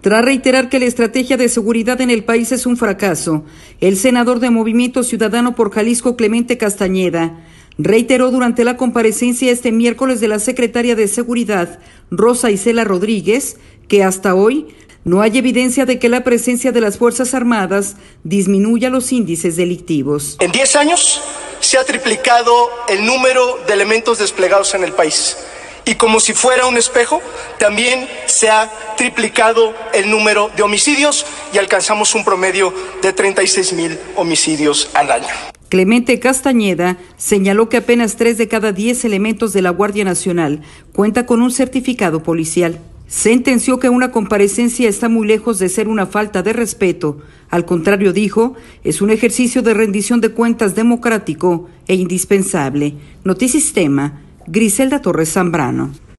Tras reiterar que la estrategia de seguridad en el país es un fracaso, el senador de Movimiento Ciudadano por Jalisco, Clemente Castañeda, reiteró durante la comparecencia este miércoles de la secretaria de Seguridad, Rosa Isela Rodríguez, que hasta hoy no hay evidencia de que la presencia de las Fuerzas Armadas disminuya los índices delictivos. En 10 años se ha triplicado el número de elementos desplegados en el país. Y como si fuera un espejo, también se ha triplicado el número de homicidios y alcanzamos un promedio de 36,000 homicidios al año. Clemente Castañeda señaló que apenas 3 de cada 10 elementos de la Guardia Nacional cuenta con un certificado policial. Sentenció que una comparecencia está muy lejos de ser una falta de respeto. Al contrario, dijo, es un ejercicio de rendición de cuentas democrático e indispensable. Notisistema, Griselda Torres Zambrano.